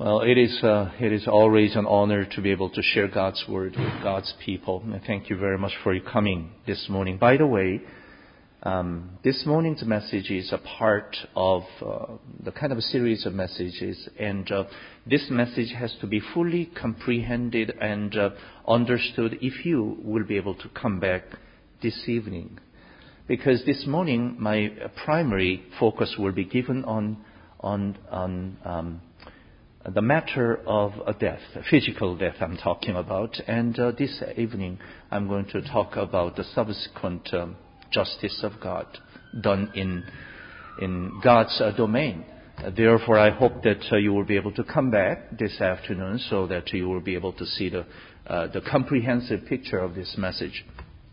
Well, it is always an honor to be able to share God's Word with God's people. And thank you very much for your coming this morning. By the way, this morning's message is a part of the kind of a series of messages. And this message has to be fully comprehended and understood if you will be able to come back this evening. Because this morning, my primary focus will be given on the matter of death, physical death I'm talking about. And this evening I'm going to talk about the subsequent justice of God done in God's domain. Therefore, I hope that you will be able to come back this afternoon so that you will be able to see the comprehensive picture of this message.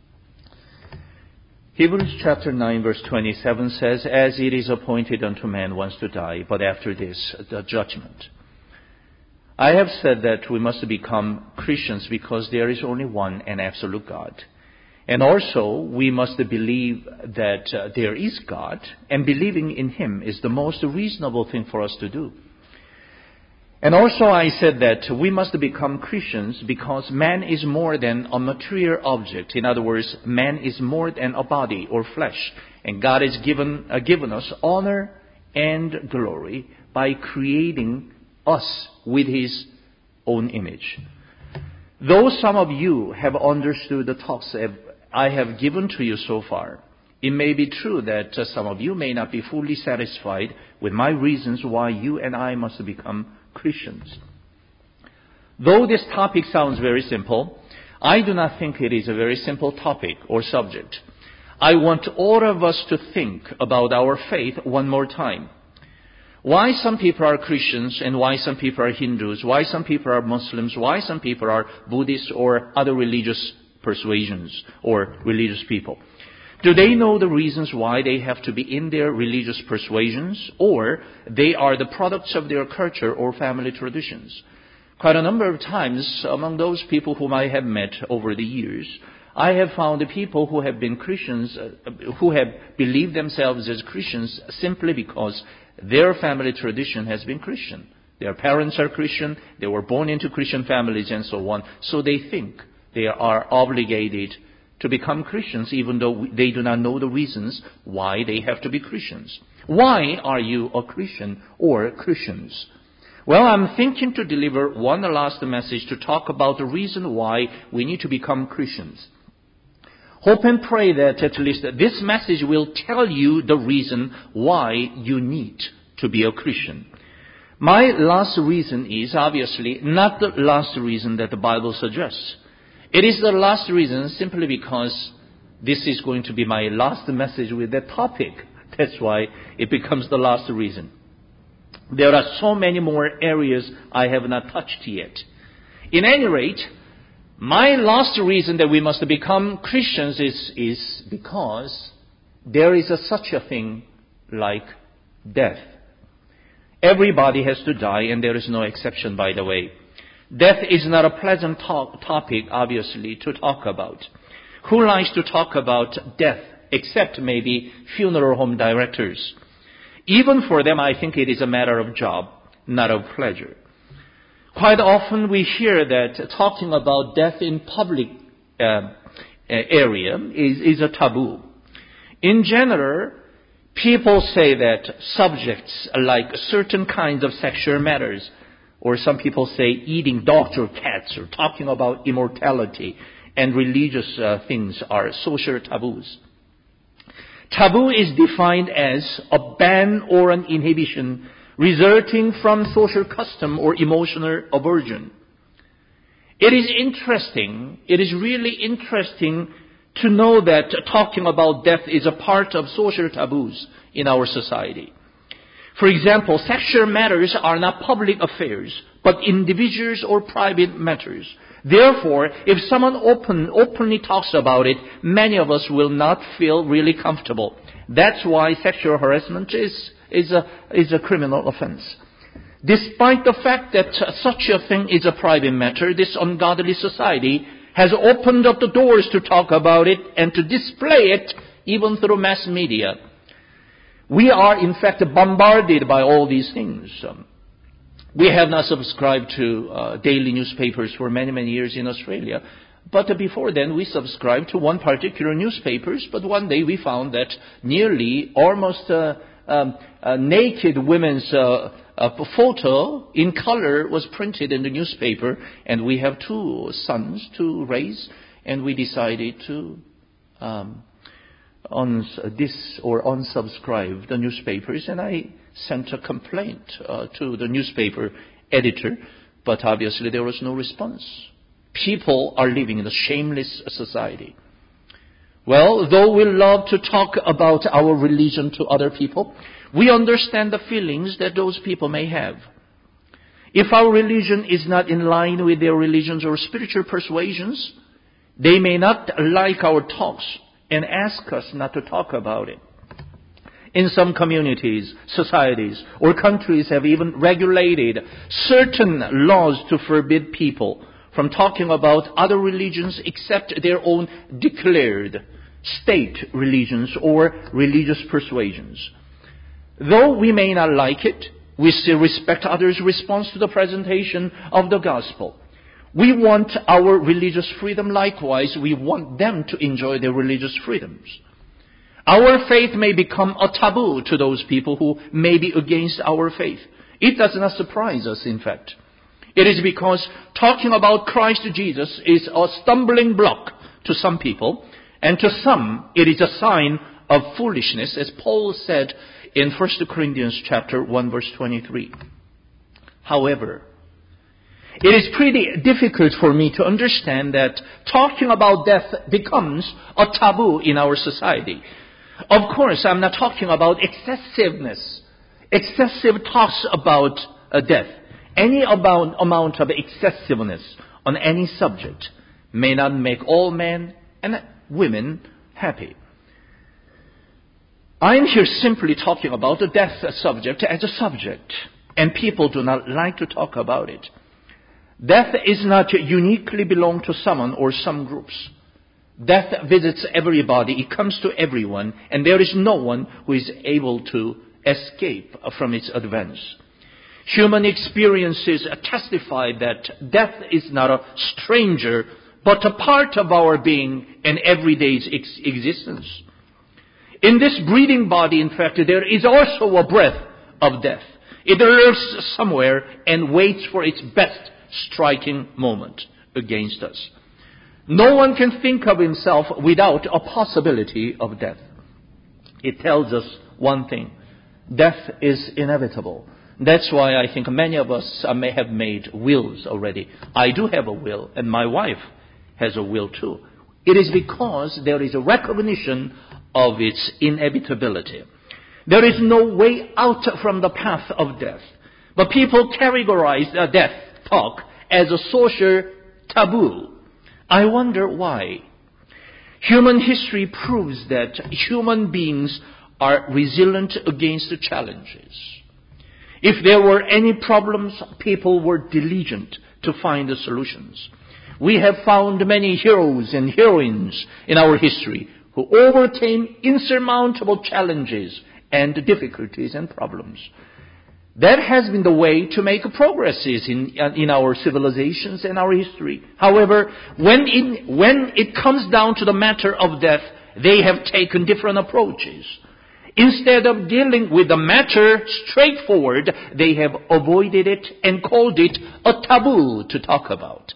Hebrews chapter 9 verse 27 says, "As it is appointed unto man once to die, but after this, the judgment." I have said that we must become Christians because there is only one and absolute God. And also, we must believe that there is God, and believing in Him is the most reasonable thing for us to do. And also, I said that we must become Christians because man is more than a material object. In other words, man is more than a body or flesh. And God has given us honor and glory by creating us with His own image. Though some of you have understood the talks I have given to you so far, it may be true that some of you may not be fully satisfied with my reasons why you and I must become Christians. Though this topic sounds very simple, I do not think it is a very simple topic or subject. I want all of us to think about our faith one more time. Why some people are Christians and why some people are Hindus, why some people are Muslims, why some people are Buddhists or other religious persuasions or religious people. Do they know the reasons why they have to be in their religious persuasions, or they are the products of their culture or family traditions? Quite a number of times among those people whom I have met over the years, I have found the people who have been Christians, who have believed themselves as Christians simply because their family tradition has been Christian. Their parents are Christian, they were born into Christian families and so on. So they think they are obligated to become Christians even though they do not know the reasons why they have to be Christians. Why are you a Christian or Christians? Well, I'm thinking to deliver one last message to talk about the reason why we need to become Christians. Hope and pray that at least this message will tell you the reason why you need to be a Christian. My last reason is obviously not the last reason that the Bible suggests. It is the last reason simply because this is going to be my last message with that topic. That's why it becomes the last reason. There are so many more areas I have not touched yet. In any rate, my last reason that we must become Christians is because there is such a thing like death. Everybody has to die, and there is no exception, by the way. Death is not a pleasant topic, obviously, to talk about. Who likes to talk about death, except maybe funeral home directors? Even for them, I think it is a matter of job, not of pleasure. Quite often we hear that talking about death in public area is a taboo. In general, people say that subjects like certain kinds of sexual matters, or some people say eating dogs or cats, or talking about immortality and religious things are social taboos. Taboo is defined as a ban or an inhibition resulting from social custom or emotional aversion. It is really interesting to know that talking about death is a part of social taboos in our society. For example, sexual matters are not public affairs, but individuals or private matters. Therefore, if someone openly talks about it, many of us will not feel really comfortable. That's why sexual harassment is a criminal offense. Despite the fact that such a thing is a private matter, this ungodly society has opened up the doors to talk about it and to display it even through mass media. We are in fact bombarded by all these things. We have not subscribed to daily newspapers for many, many years in Australia. But before then, we subscribed to one particular newspapers. But one day we found that nearly almost naked women's photo in color was printed in the newspaper. And we have 2 sons to raise. And we decided to unsubscribe the newspapers. And I sent a complaint to the newspaper editor. But obviously there was no response. People are living in a shameless society. Well, though we love to talk about our religion to other people, we understand the feelings that those people may have. If our religion is not in line with their religions or spiritual persuasions, they may not like our talks and ask us not to talk about it. In some communities, societies, or countries have even regulated certain laws to forbid people from talking about other religions except their own declared state religions or religious persuasions. Though we may not like it, we still respect others' response to the presentation of the gospel. We want our religious freedom likewise. We want them to enjoy their religious freedoms. Our faith may become a taboo to those people who may be against our faith. It does not surprise us, in fact. It is because talking about Christ Jesus is a stumbling block to some people, and to some it is a sign of foolishness, as Paul said in 1 Corinthians chapter 1 verse 23. However, it is pretty difficult for me to understand that talking about death becomes a taboo in our society. Of course, I'm not talking about excessive talks about death. Any amount of excessiveness on any subject may not make all men and women happy. I'm here simply talking about the death subject as a subject, and people do not like to talk about it. Death is not uniquely belong to someone or some groups. Death visits everybody. It comes to everyone, and there is no one who is able to escape from its advance. Human experiences testify that death is not a stranger, but a part of our being and everyday existence. In this breathing body, in fact, there is also a breath of death. It lurks somewhere and waits for its best striking moment against us. No one can think of himself without a possibility of death. It tells us one thing. Death is inevitable. That's why I think many of us may have made wills already. I do have a will, and my wife has a will too. It is because there is a recognition of its inevitability. There is no way out from the path of death. But people categorize death talk as a social taboo. I wonder why. Human history proves that human beings are resilient against the challenges. If there were any problems, people were diligent to find the solutions. We have found many heroes and heroines in our history who overcame insurmountable challenges and difficulties and problems. That has been the way to make progresses in our civilizations and our history. However, when it comes down to the matter of death, they have taken different approaches. Instead of dealing with the matter straightforward, they have avoided it and called it a taboo to talk about.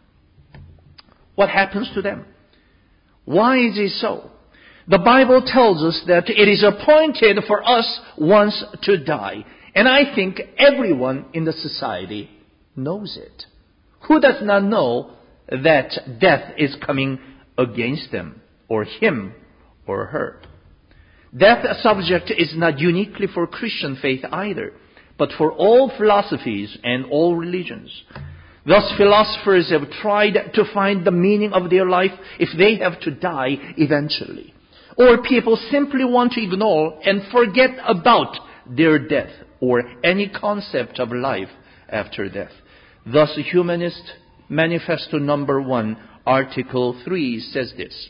What happens to them? Why is it so? The Bible tells us that it is appointed for us once to die. And I think everyone in the society knows it. Who does not know that death is coming against them, or him, or her? Death subject is not uniquely for Christian faith either, but for all philosophies and all religions. Thus, philosophers have tried to find the meaning of their life if they have to die eventually. Or people simply want to ignore and forget about their death or any concept of life after death. Thus, Humanist Manifesto number 1, Article 3 says this: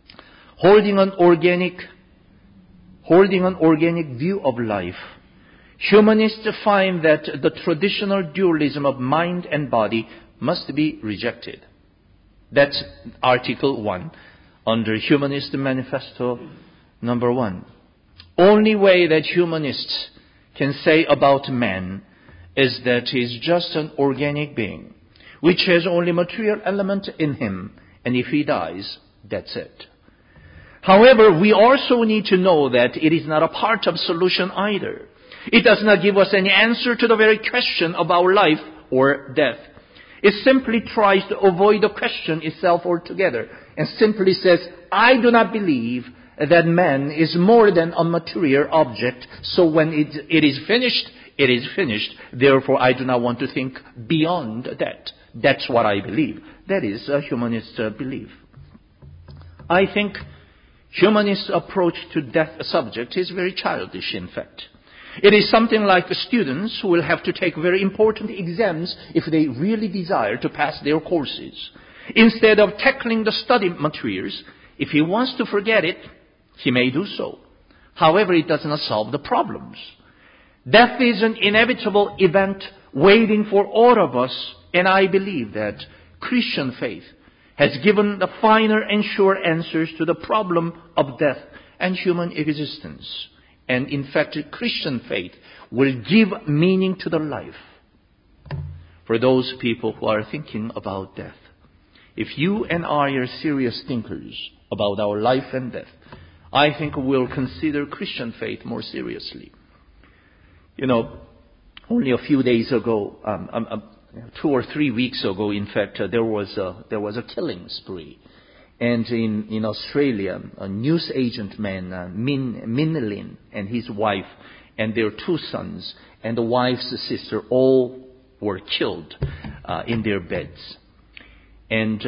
holding an organic view of life, Humanists find that the traditional dualism of mind and body must be rejected. That's Article 1 under Humanist Manifesto number 1. Only way that humanists can say about man is that he is just an organic being, which has only material element in him, and if he dies, that's it. However, we also need to know that it is not a part of solution either. It does not give us any answer to the very question of our life or death. It simply tries to avoid the question itself altogether and simply says, I do not believe that man is more than a material object, so when it is finished, it is finished. Therefore, I do not want to think beyond that. That's what I believe. That is a humanist belief. I think humanist approach to death subject is very childish, in fact. It is something like the students who will have to take very important exams if they really desire to pass their courses. Instead of tackling the study materials, if he wants to forget it, he may do so. However, it does not solve the problems. Death is an inevitable event waiting for all of us, and I believe that Christian faith has given the finer and sure answers to the problem of death and human existence. And in fact, Christian faith will give meaning to the life for those people who are thinking about death. If you and I are serious thinkers about our life and death, I think we'll consider Christian faith more seriously. You know, only a few days ago, 2 or 3 weeks ago, in fact, there was a killing spree. And in Australia, a news agent man, Min Lin, and his wife and their 2 sons and the wife's sister all were killed in their beds. And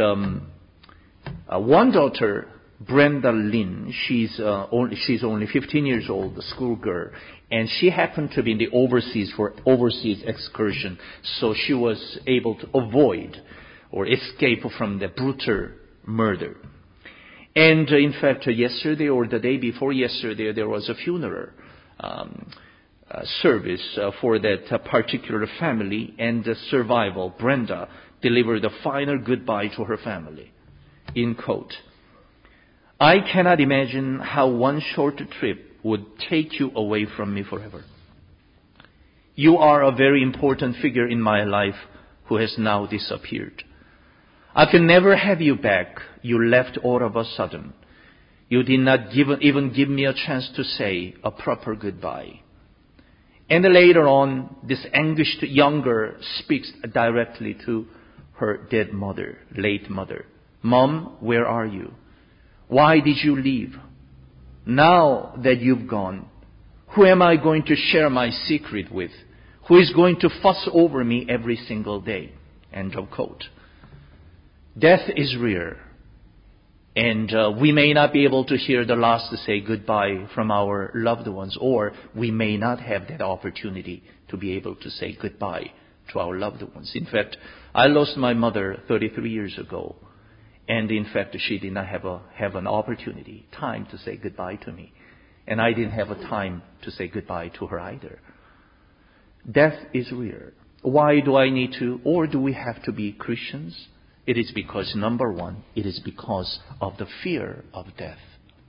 one daughter, Brenda Lin, she's only 15 years old, a schoolgirl, and she happened to be in the overseas excursion, so she was able to avoid or escape from the brutal murder. And in fact, yesterday or the day before yesterday, there was a funeral service for that particular family, and the survival, Brenda, delivered a final goodbye to her family. In quote, I cannot imagine how one short trip would take you away from me forever. You are a very important figure in my life who has now disappeared. I can never have you back. You left all of a sudden. You did not even give me a chance to say a proper goodbye. And later on, this anguished young girl speaks directly to her dead mother, late mother. Mom, where are you? Why did you leave? Now that you've gone, who am I going to share my secret with? Who is going to fuss over me every single day? End of quote. Death is rare, and we may not be able to hear the last to say goodbye from our loved ones, or we may not have that opportunity to be able to say goodbye to our loved ones. In fact, I lost my mother 33 years ago, and in fact, she did not have an opportunity, time to say goodbye to me, and I didn't have a time to say goodbye to her either. Death is rare. Why do I need to, or do we have to be Christians? It is because, number one, it is because of the fear of death.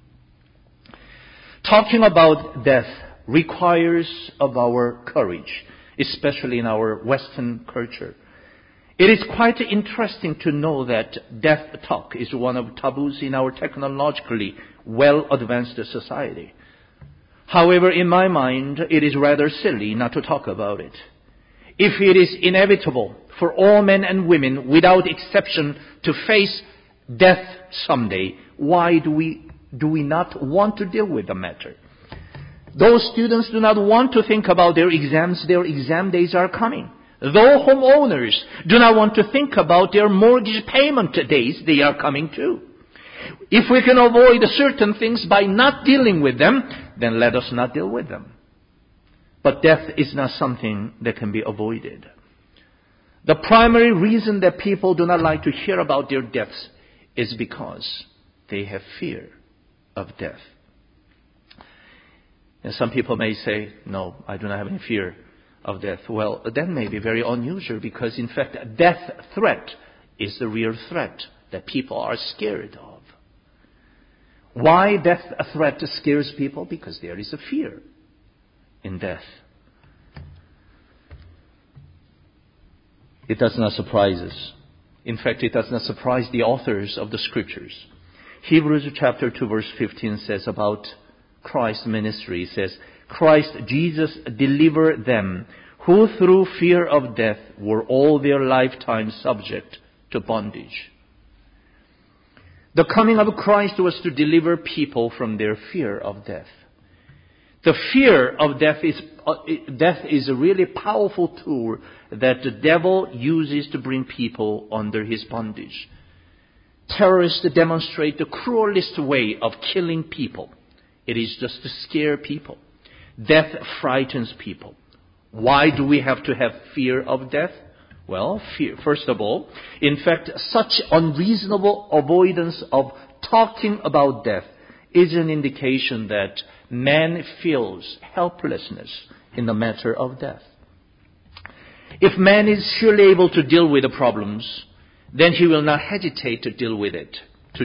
Talking about death requires of our courage, especially in our Western culture. It is quite interesting to know that death talk is one of taboos in our technologically well-advanced society. However, in my mind, it is rather silly not to talk about it. If it is inevitable for all men and women, without exception, to face death someday, why do we not want to deal with the matter? Those students do not want to think about their exams. Their exam days are coming. Though homeowners do not want to think about their mortgage payment days, they are coming too. If we can avoid certain things by not dealing with them, then let us not deal with them. But death is not something that can be avoided. The primary reason that people do not like to hear about their deaths is because they have fear of death. And some people may say, no, I do not have any fear of death. Well, that may be very unusual because, in fact, death threat is the real threat that people are scared of. Why death threat scares people? Because there is a fear in death. It does not surprise us. In fact, it does not surprise the authors of the Scriptures. Hebrews chapter 2 verse 15 says about Christ's ministry, it says, Christ Jesus delivered them who through fear of death were all their lifetime subject to bondage. The coming of Christ was to deliver people from their fear of death. The fear of death is a really powerful tool that the devil uses to bring people under his bondage. Terrorists demonstrate the cruelest way of killing people. It is just to scare people. Death frightens people. Why do we have to have fear of death? Well, fear, first of all, in fact, such unreasonable avoidance of talking about death is an indication that man feels helplessness in the matter of death. If man is surely able to deal with the problems, then he will not hesitate to deal with it.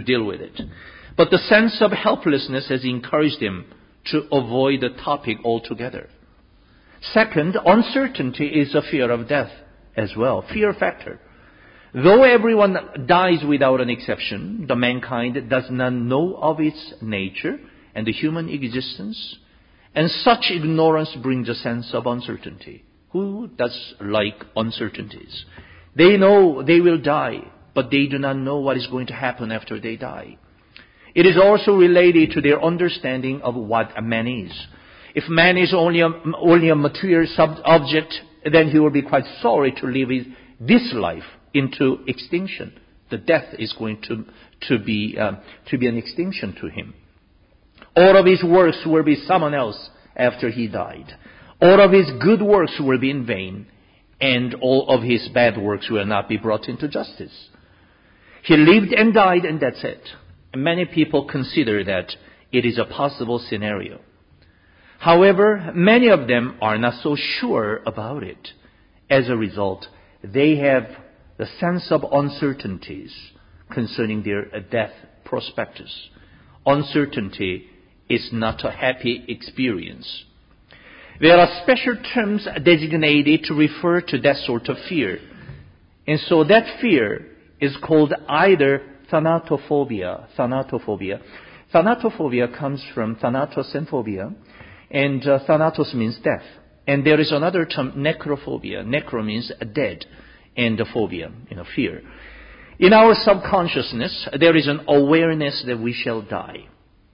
But the sense of helplessness has encouraged him to avoid the topic altogether. Second, uncertainty is a fear of death as well, fear factor. Though everyone dies without an exception, the mankind does not know of its nature and the human existence, and such ignorance brings a sense of uncertainty. Who does like uncertainties? They know they will die, but they do not know what is going to happen after they die. It is also related to their understanding of what a man is. If man is only a material object, then he will be quite sorry to leave this life into extinction. The death is going to be an extinction to him. All of his works will be someone else after he died. All of his good works will be in vain, and all of his bad works will not be brought into justice. He lived and died, and that's it. Many people consider that it is a possible scenario. However, many of them are not so sure about it. As a result, they have the sense of uncertainties concerning their death prospectus. Uncertainty is not a happy experience. There are special terms designated to refer to that sort of fear. And so that fear is called either thanatophobia. Thanatophobia comes from thanatos and phobia. And thanatos means death. And there is another term, necrophobia. Necro means dead. And phobia, fear. In our subconsciousness, there is an awareness that we shall die.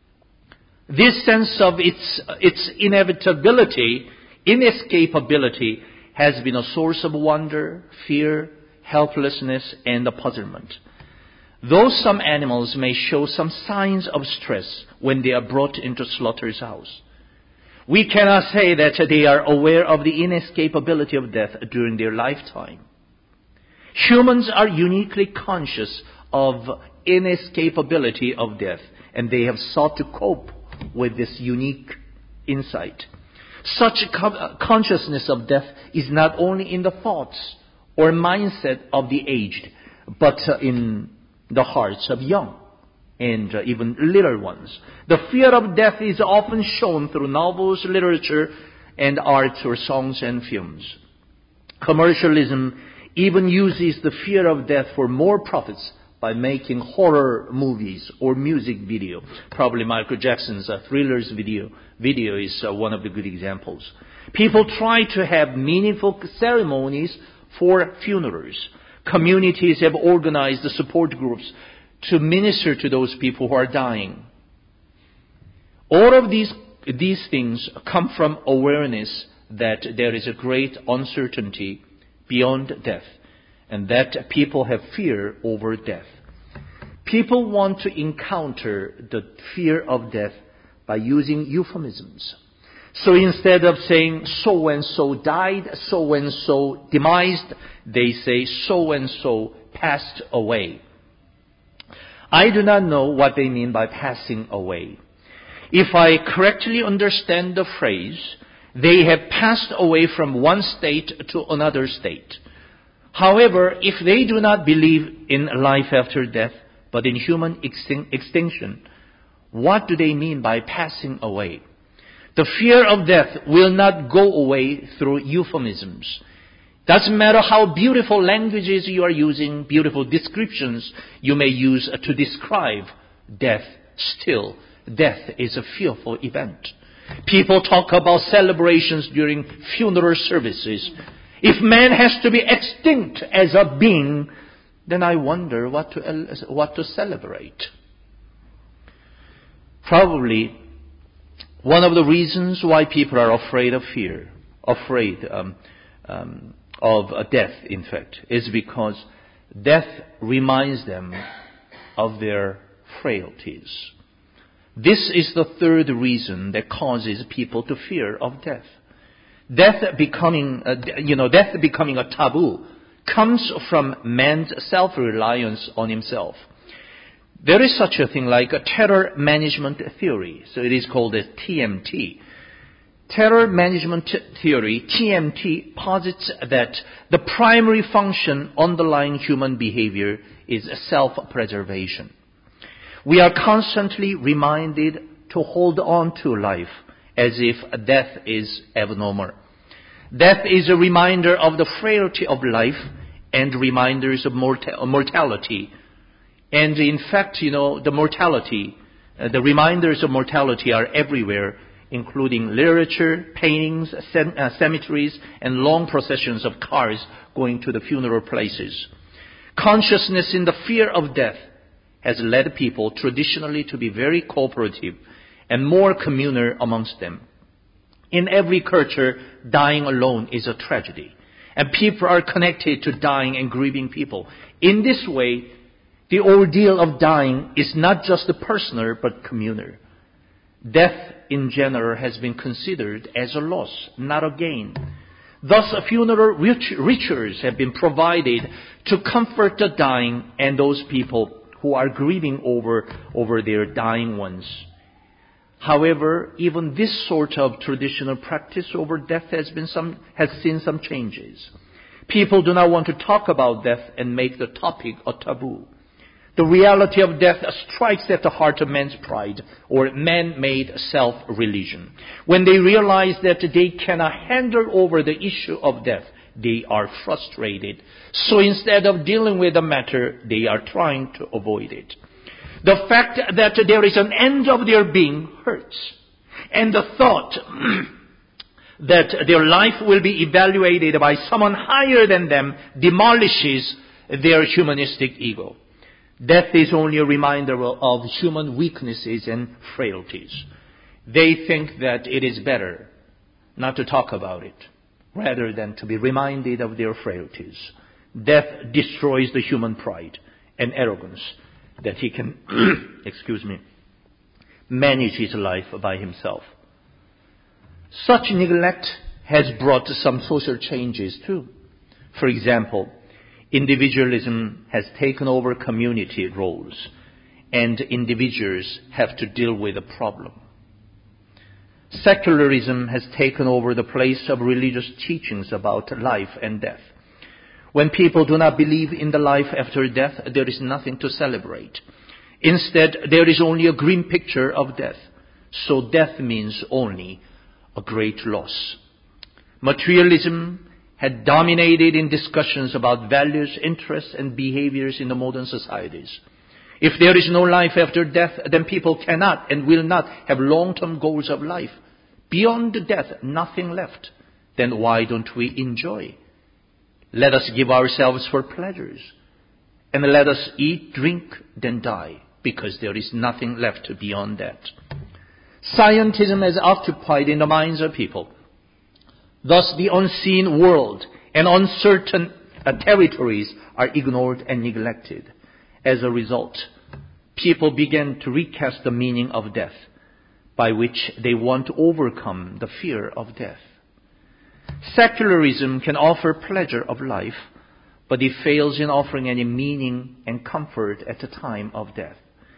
This sense of its inevitability, inescapability, has been a source of wonder, fear, helplessness, and puzzlement. Though some animals may show some signs of stress when they are brought into slaughter's house, we cannot say that they are aware of the inescapability of death during their lifetime. Humans are uniquely conscious of inescapability of death, and they have sought to cope with this unique insight. Such consciousness of death is not only in the thoughts or mindset of the aged, but in the hearts of young and even little ones. The fear of death is often shown through novels, literature, and arts or songs and films. Commercialism even uses the fear of death for more profits by making horror movies or music video. Probably Michael Jackson's Thriller's video is one of the good examples. People try to have meaningful ceremonies for funerals. Communities have organized the support groups to minister to those people who are dying. All of these things come from awareness that there is a great uncertainty beyond death, and that people have fear over death. People want to encounter the fear of death by using euphemisms. So instead of saying so-and-so died, so-and-so demised, they say so-and-so passed away. I do not know what they mean by passing away. If I correctly understand the phrase, they have passed away from one state to another state. However, if they do not believe in life after death, but in human extinction, what do they mean by passing away? The fear of death will not go away through euphemisms. Doesn't matter how beautiful languages you are using, beautiful descriptions you may use to describe death, still, death is a fearful event. People talk about celebrations during funeral services. If man has to be extinct as a being, then I wonder what to celebrate. Probably one of the reasons why people are afraid of death, in fact, is because death reminds them of their frailties. This is the third reason that causes people to fear of death. Death becoming a taboo comes from man's self-reliance on himself. There is such a thing like a terror management theory. So it is called a TMT. Terror management theory, TMT, posits that the primary function underlying human behavior is self-preservation. We are constantly reminded to hold on to life as if death is abnormal. Death is a reminder of the frailty of life and reminders of mortality. And in fact, the reminders of mortality are everywhere, including literature, paintings, cemeteries, and long processions of cars going to the funeral places. Consciousness in the fear of death has led people traditionally to be very cooperative and more communal amongst them. In every culture, dying alone is a tragedy, and people are connected to dying and grieving people. In this way, the ordeal of dying is not just personal but communal. Death in general has been considered as a loss, not a gain. Thus, funeral rituals have been provided to comfort the dying and those people who are grieving over their dying ones. However, even this sort of traditional practice over death has seen some changes. People do not want to talk about death and make the topic a taboo. The reality of death strikes at the heart of man's pride or man-made self-religion. When they realize that they cannot handle over the issue of death, they are frustrated. So instead of dealing with the matter, they are trying to avoid it. The fact that there is an end of their being hurts. And the thought that their life will be evaluated by someone higher than them demolishes their humanistic ego. Death is only a reminder of human weaknesses and frailties. They think that it is better not to talk about it, rather than to be reminded of their frailties. Death destroys the human pride and arrogance that he can, manage his life by himself. Such neglect has brought some social changes too. For example, individualism has taken over community roles, and individuals have to deal with a problem. Secularism has taken over the place of religious teachings about life and death. When people do not believe in the life after death, there is nothing to celebrate. Instead, there is only a grim picture of death. So death means only a great loss. Materialism had dominated in discussions about values, interests, and behaviors in the modern societies. If there is no life after death, then people cannot and will not have long-term goals of life. Beyond death, nothing left. Then why don't we enjoy? Let us give ourselves for pleasures. And let us eat, drink, then die, because there is nothing left beyond that. Scientism has occupied in the minds of people. Thus, the unseen world and uncertain territories are ignored and neglected. As a result, people begin to recast the meaning of death, by which they want to overcome the fear of death. Secularism can offer pleasure of life, but it fails in offering any meaning and comfort at the time of death.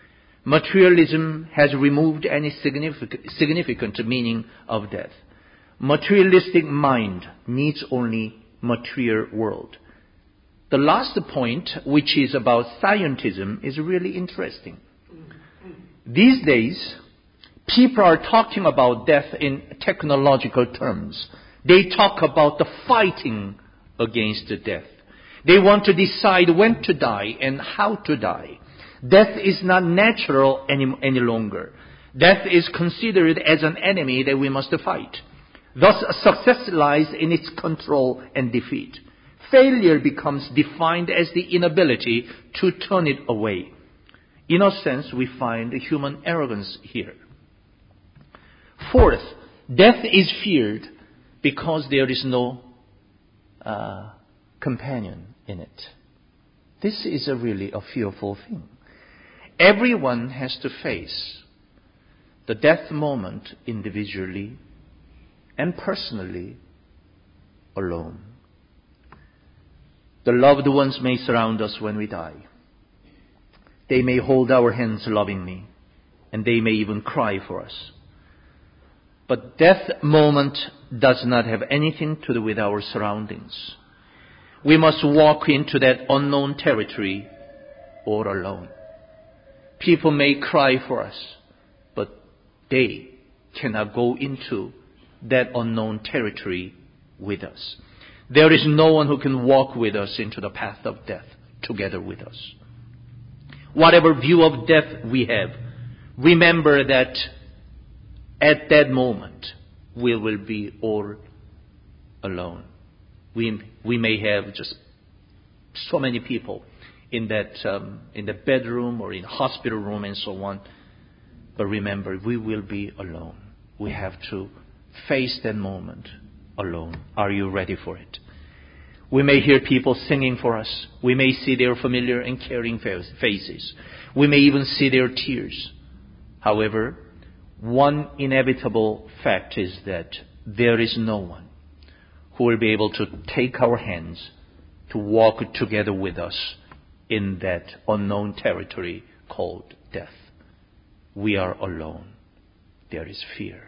Materialism has removed any significant meaning of death. Materialistic mind needs only material world. The last point, which is about scientism, is really interesting. These days, people are talking about death in technological terms. They talk about the fighting against death. They want to decide when to die and how to die. Death is not natural any longer. Death is considered as an enemy that we must fight. Thus, success lies in its control and defeat. Failure becomes defined as the inability to turn it away. In a sense, we find human arrogance here. Fourth, death is feared because there is no companion in it. This is really a fearful thing. Everyone has to face the death moment individually and personally alone. The loved ones may surround us when we die. They may hold our hands lovingly, and they may even cry for us. But death moment does not have anything to do with our surroundings. We must walk into that unknown territory all alone. People may cry for us, but they cannot go into that unknown territory with us. There is no one who can walk with us into the path of death together with us. Whatever view of death we have, remember that at that moment we will be all alone. We may have just so many people in the bedroom or in hospital room and so on. But remember, we will be alone. We have to face that moment alone. Are you ready for it? We may hear people singing for us. We may see their familiar and caring faces. We may even see their tears. However, one inevitable fact is that there is no one who will be able to take our hands to walk together with us in that unknown territory called death. We are alone. There is fear.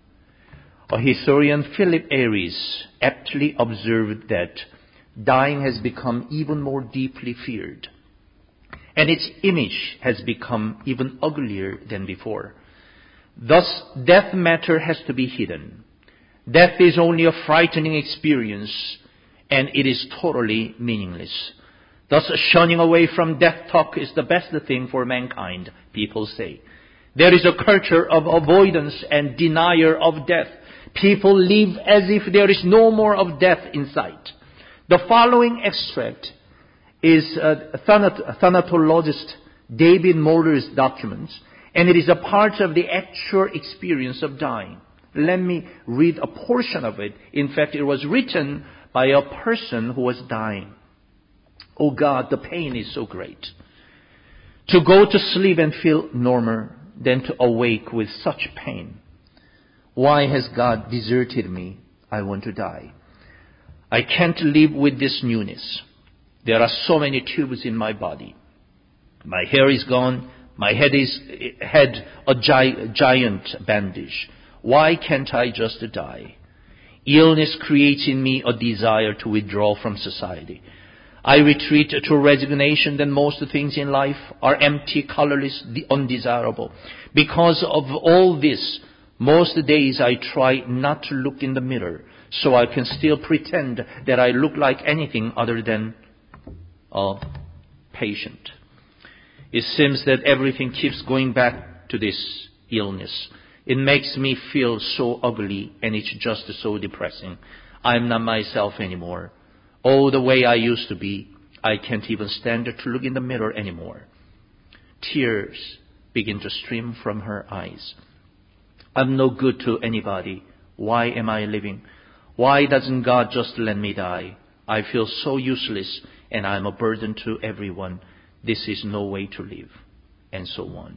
A historian, Philip Aries, aptly observed that dying has become even more deeply feared, and its image has become even uglier than before. Thus, death matter has to be hidden. Death is only a frightening experience, and it is totally meaningless. Thus, shunning away from death talk is the best thing for mankind, people say. There is a culture of avoidance and denial of death. People live as if there is no more of death in sight. The following extract is thanatologist David Muller's documents, and it is a part of the actual experience of dying. Let me read a portion of it. In fact, it was written by a person who was dying. Oh God, the pain is so great. To go to sleep and feel normal, then to awake with such pain. Why has God deserted me? I want to die. I can't live with this newness. There are so many tubes in my body. My hair is gone. My head had a giant bandage. Why can't I just die? Illness creates in me a desire to withdraw from society. I retreat to resignation that most things in life are empty, colorless, undesirable. Because of all this, most days I try not to look in the mirror, so I can still pretend that I look like anything other than a patient. It seems that everything keeps going back to this illness. It makes me feel so ugly, and it's just so depressing. I'm not myself anymore. Oh, the way I used to be. I can't even stand to look in the mirror anymore. Tears begin to stream from her eyes. I'm no good to anybody. Why am I living? Why doesn't God just let me die? I feel so useless, and I'm a burden to everyone. This is no way to live. And so on.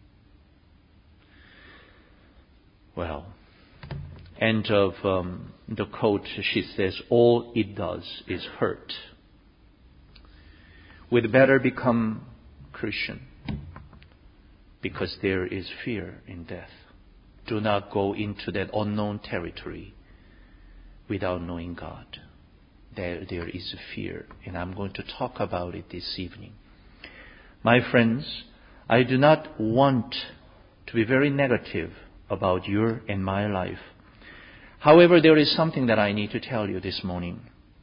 Well, end of the quote, she says, all it does is hurt. We'd better become Christian. because there is fear in death. Do not go into that unknown territory without knowing God. There is fear, and I'm going to talk about it this evening. My friends, I do not want to be very negative about your and my life. However, there is something that I need to tell you this morning.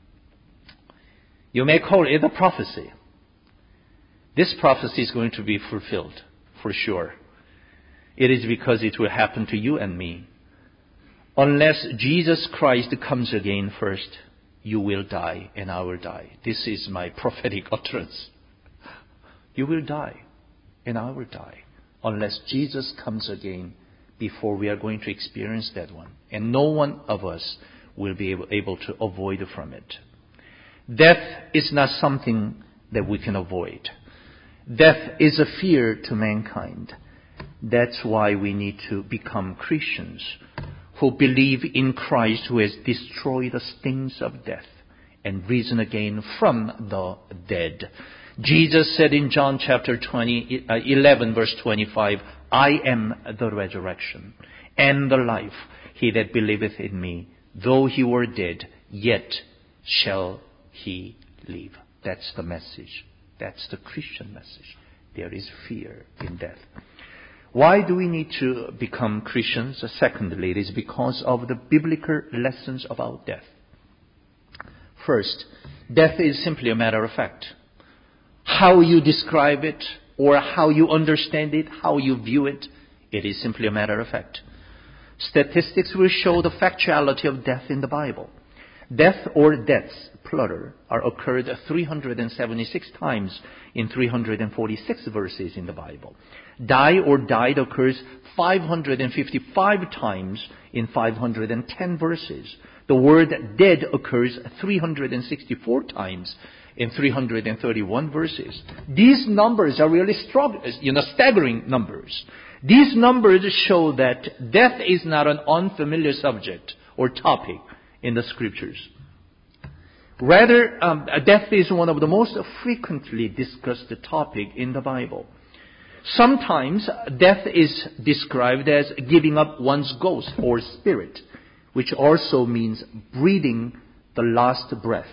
You may call it a prophecy. This prophecy is going to be fulfilled, for sure. It is because it will happen to you and me. Unless Jesus Christ comes again first, you will die and I will die. This is my prophetic utterance. You will die and I will die. Unless Jesus comes again before we are going to experience that one. And no one of us will be able to avoid from it. Death is not something that we can avoid. Death is a fear to mankind. That's why we need to become Christians who believe in Christ, who has destroyed the stings of death and risen again from the dead. Jesus said in John chapter 11 verse 25, I am the resurrection and the life. He that believeth in me, though he were dead, yet shall he live. That's the message. That's the Christian message. There is fear in death. Why do we need to become Christians? Secondly, it is because of the biblical lessons about death. First, death is simply a matter of fact. How you describe it, or how you understand it, how you view it, it is simply a matter of fact. Statistics will show the factuality of death in the Bible. Death or deaths, plural, are occurred 376 times in 346 verses in the Bible. Die or died occurs 555 times in 510 verses. The word dead occurs 364 times in 331 verses. These numbers are really staggering numbers. These numbers show that death is not an unfamiliar subject or topic in the Scriptures. Rather, death is one of the most frequently discussed topic in the Bible. Sometimes death is described as giving up one's ghost or spirit, which also means breathing the last breath.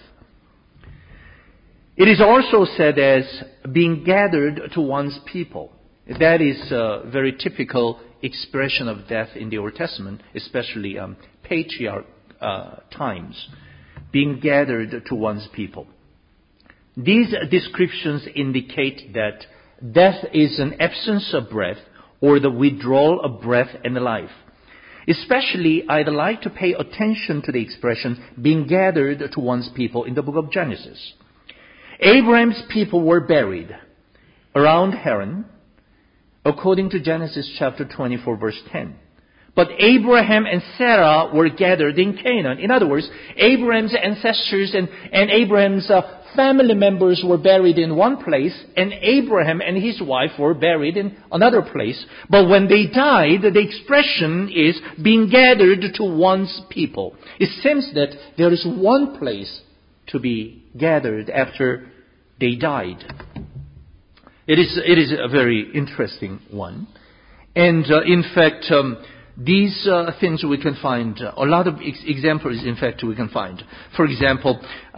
It is also said as being gathered to one's people. That is a very typical expression of death in the Old Testament, especially patriarch times, being gathered to one's people. These descriptions indicate that death is an absence of breath or the withdrawal of breath and life. Especially, I'd like to pay attention to the expression being gathered to one's people in the book of Genesis. Abraham's people were buried around Haran, according to Genesis chapter 24, verse 10. But Abraham and Sarah were gathered in Canaan. In other words, Abraham's ancestors and Abraham's family members were buried in one place, and Abraham and his wife were buried in another place. But when they died, the expression is being gathered to one's people. It seems that there is one place to be gathered after they died. It is a very interesting one. And in fact, these things we can find, a lot of examples, in fact, we can find. For example,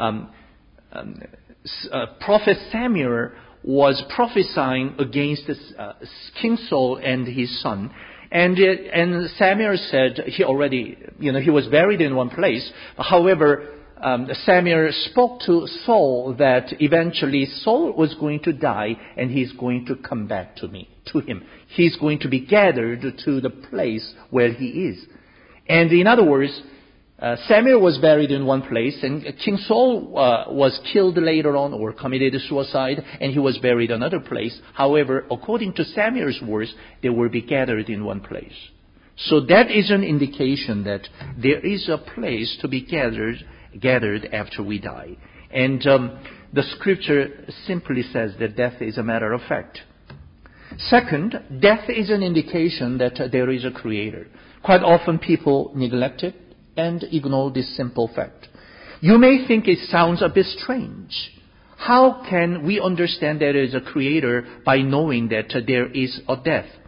Prophet Samuel was prophesying against King Saul and his son. And Samuel said he was buried in one place. However, Samuel spoke to Saul that eventually Saul was going to die and he's going to come back to him. He's going to be gathered to the place where he is. And in other words, Samuel was buried in one place and King Saul was killed later on or committed suicide and he was buried in another place. However, according to Samuel's words, they will be gathered in one place. So that is an indication that there is a place to be gathered after we die. And the scripture simply says that death is a matter of fact. Second, death is an indication that there is a creator. Quite often people neglect it and ignore this simple fact. You may think it sounds a bit strange. How can we understand there is a creator by knowing that there is a death?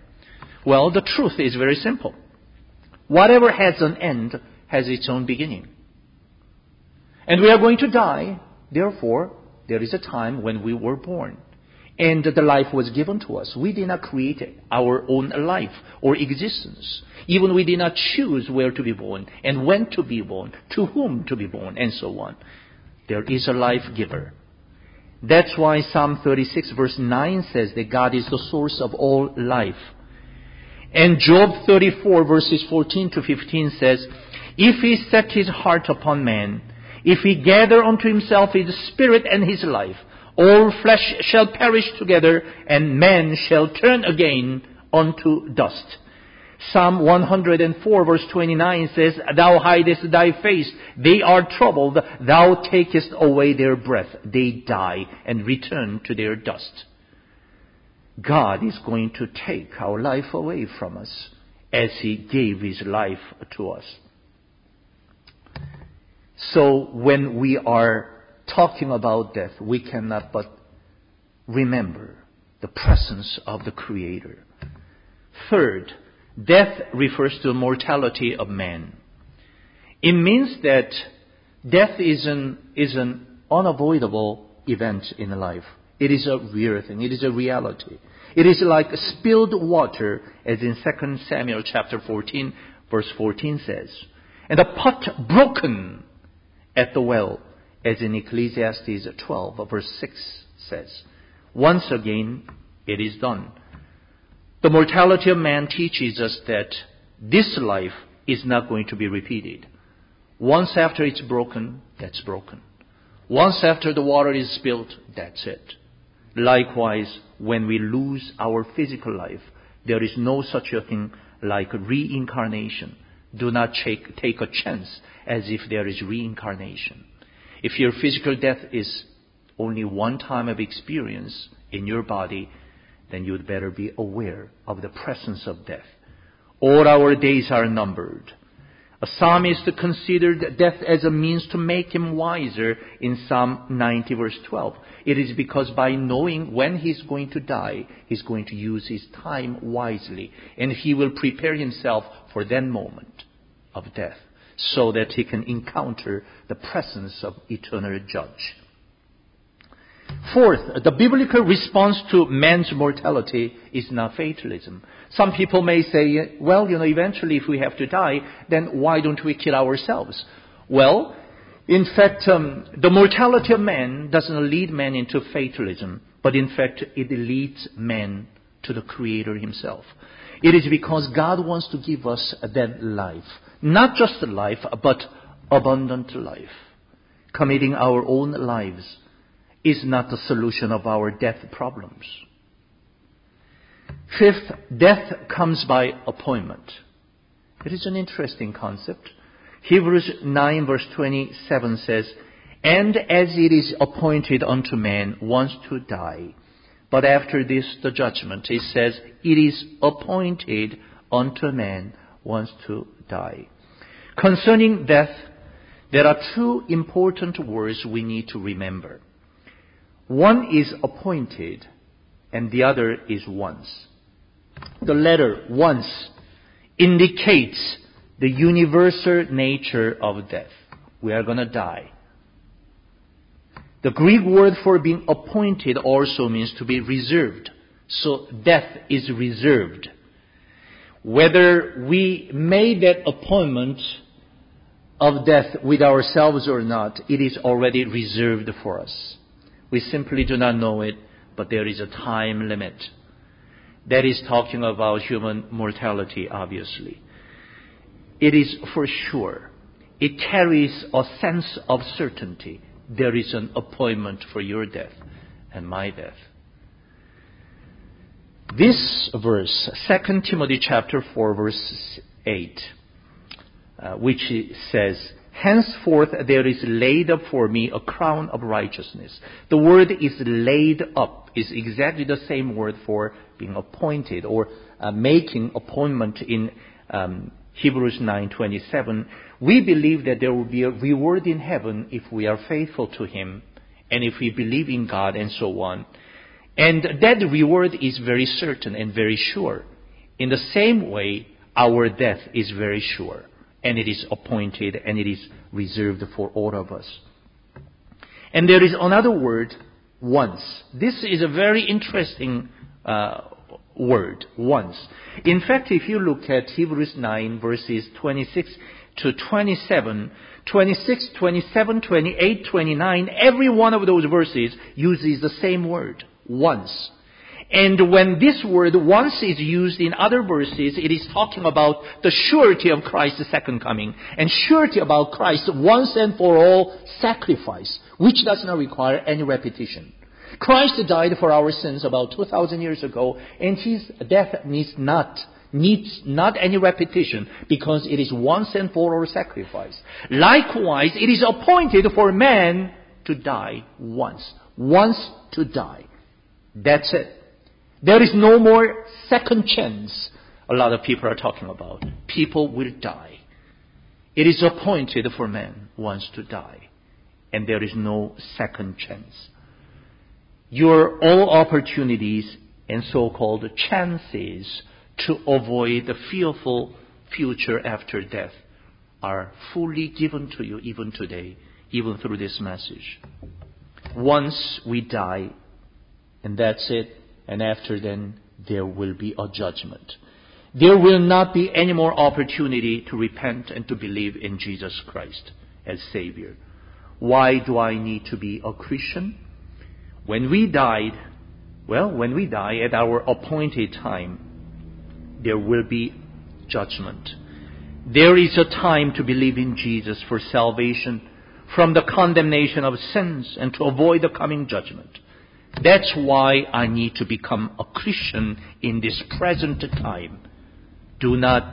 Well, the truth is very simple. Whatever has an end has its own beginning. And we are going to die. Therefore, there is a time when we were born. And the life was given to us. We did not create our own life or existence. Even we did not choose where to be born and when to be born, to whom to be born, and so on. There is a life giver. That's why Psalm 36 verse 9 says that God is the source of all life. And Job 34 verses 14 to 15 says, if he set his heart upon man, if he gather unto himself his spirit and his life, all flesh shall perish together, and man shall turn again unto dust. Psalm 104 verse 29 says, thou hidest thy face, they are troubled, thou takest away their breath, they die and return to their dust. God is going to take our life away from us as He gave His life to us. So when we are talking about death, we cannot but remember the presence of the Creator. Third, death refers to the mortality of man. It means that death is an unavoidable event in life. It is a real thing. It is a reality. It is like spilled water, as in 2 Samuel chapter 14, verse 14 says. And a pot broken at the well, as in Ecclesiastes 12, verse 6 says. Once again, it is done. The mortality of man teaches us that this life is not going to be repeated. Once after it's broken, that's broken. Once after the water is spilled, that's it. Likewise, when we lose our physical life, there is no such a thing like reincarnation. Do not take a chance as if there is reincarnation. If your physical death is only one time of experience in your body, then you'd better be aware of the presence of death. All our days are numbered. A psalmist considered death as a means to make him wiser in Psalm 90 verse 12. It is because by knowing when he's going to die, he's going to use his time wisely, and he will prepare himself for that moment of death so that he can encounter the presence of eternal judge. Fourth, the biblical response to man's mortality is not fatalism. Some people may say, well, eventually if we have to die, then why don't we kill ourselves? Well, in fact, the mortality of man doesn't lead man into fatalism, but in fact, it leads man to the Creator Himself. It is because God wants to give us that life. Not just life, but abundant life. Committing our own lives is not the solution of our death problems. Fifth, death comes by appointment. It is an interesting concept. Hebrews 9 verse 27 says, and as it is appointed unto man once to die, but after this the judgment. It says, it is appointed unto man once to die. Concerning death, there are two important words we need to remember. One is appointed, and the other is once. The letter once indicates the universal nature of death. We are going to die. The Greek word for being appointed also means to be reserved. So death is reserved. Whether we made that appointment of death with ourselves or not, it is already reserved for us. We simply do not know it, but there is a time limit. That is talking about human mortality, obviously. It is for sure. It carries a sense of certainty. There is an appointment for your death and my death. This verse, 2 Timothy chapter 4, verse 8, which says, henceforth there is laid up for me a crown of righteousness. The word is laid up is exactly the same word for being appointed or making appointment in Hebrews 9:27. We believe that there will be a reward in heaven if we are faithful to Him and if we believe in God and so on. And that reward is very certain and very sure. In the same way, our death is very sure, and it is appointed, and it is reserved for all of us. And there is another word, once. This is a very interesting word, once. In fact, if you look at Hebrews 9, verses 26 to 27, 26, 27, 28, 29, every one of those verses uses the same word, once. And when this word once is used in other verses, it is talking about the surety of Christ's second coming and surety about Christ's once and for all sacrifice, which does not require any repetition. Christ died for our sins about 2,000 years ago, and His death needs not any repetition because it is once and for all sacrifice. Likewise, it is appointed for man to die once to die. That's it. There is no more second chance a lot of people are talking about. People will die. It is appointed for man once to die. And there is no second chance. Your all opportunities and so-called chances to avoid the fearful future after death are fully given to you even today, even through this message. Once we die, and that's it. And after then, there will be a judgment. There will not be any more opportunity to repent and to believe in Jesus Christ as Savior. Why do I need to be a Christian? When we die at our appointed time, there will be judgment. There is a time to believe in Jesus for salvation from the condemnation of sins and to avoid the coming judgment. That's why I need to become a Christian in this present time. Do not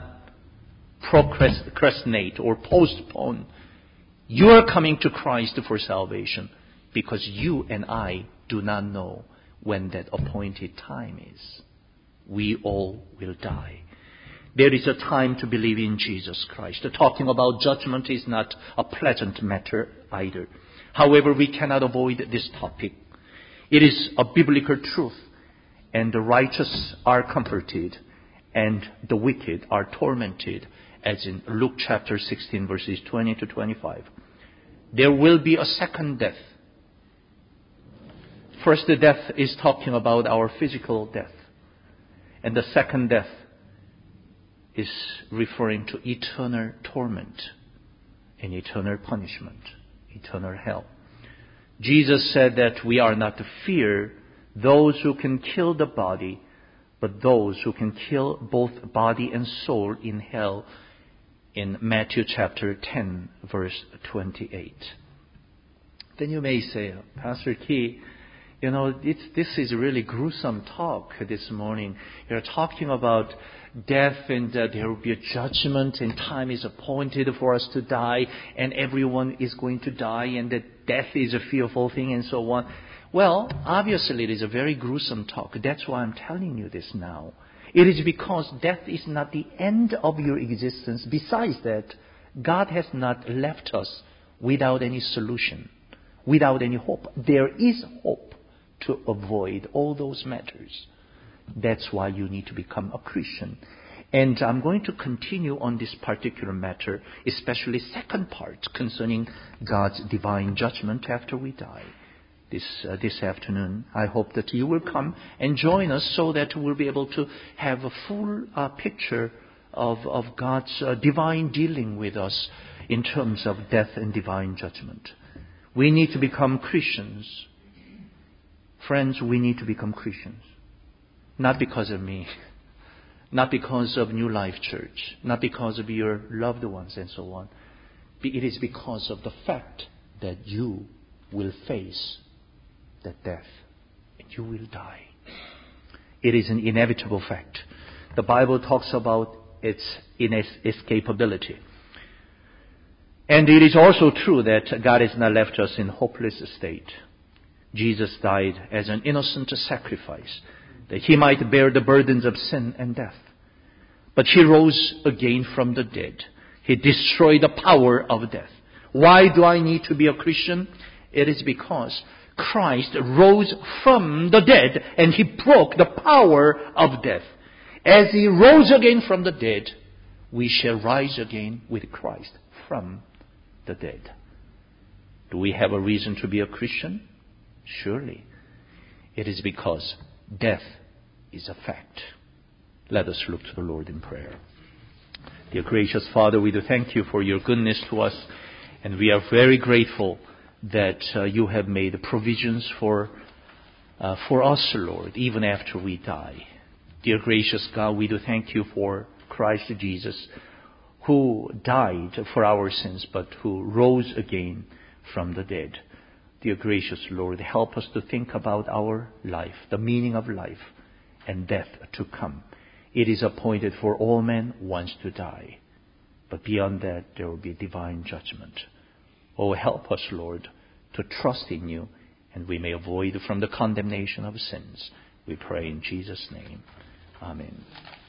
procrastinate or postpone your coming to Christ for salvation, because you and I do not know when that appointed time is. We all will die. There is a time to believe in Jesus Christ. Talking about judgment is not a pleasant matter either. However, we cannot avoid this topic. It is a biblical truth, and the righteous are comforted, and the wicked are tormented, as in Luke chapter 16, verses 20 to 25. There will be a second death. First, the death is talking about our physical death, and the second death is referring to eternal torment and eternal punishment, eternal hell. Jesus said that we are not to fear those who can kill the body, but those who can kill both body and soul in hell, in Matthew chapter 10, verse 28. Then you may say, Pastor Key, this is really gruesome talk this morning. You're talking about death, and there will be a judgment, and time is appointed for us to die, and everyone is going to die, and that death is a fearful thing, and so on. Well, obviously it is a very gruesome talk. That's why I'm telling you this now. It is because death is not the end of your existence. Besides that, God has not left us without any solution, without any hope. There is hope to avoid all those matters. That's why you need to become a Christian. And I'm going to continue on this particular matter, especially second part concerning God's divine judgment after we die. This afternoon, I hope that you will come and join us so that we'll be able to have a full picture of God's divine dealing with us in terms of death and divine judgment. We need to become Christians. Friends, we need to become Christians. Not because of me. Not because of New Life Church. Not because of your loved ones and so on. It is because of the fact that you will face that death. And you will die. It is an inevitable fact. The Bible talks about its inescapability. And it is also true that God has not left us in hopeless state. Jesus died as an innocent sacrifice, that He might bear the burdens of sin and death. But He rose again from the dead. He destroyed the power of death. Why do I need to be a Christian? It is because Christ rose from the dead and He broke the power of death. As He rose again from the dead, we shall rise again with Christ from the dead. Do we have a reason to be a Christian? Surely. It is because death is a fact. Let us look to the Lord in prayer. Dear gracious Father, we do thank You for Your goodness to us, and we are very grateful that You have made provisions for us, Lord, even after we die. Dear gracious God, we do thank You for Christ Jesus, who died for our sins, but who rose again from the dead. Dear gracious Lord, help us to think about our life, the meaning of life, and death to come. It is appointed for all men once to die. But beyond that, there will be divine judgment. Oh, help us, Lord, to trust in You, and we may avoid from the condemnation of sins. We pray in Jesus' name. Amen.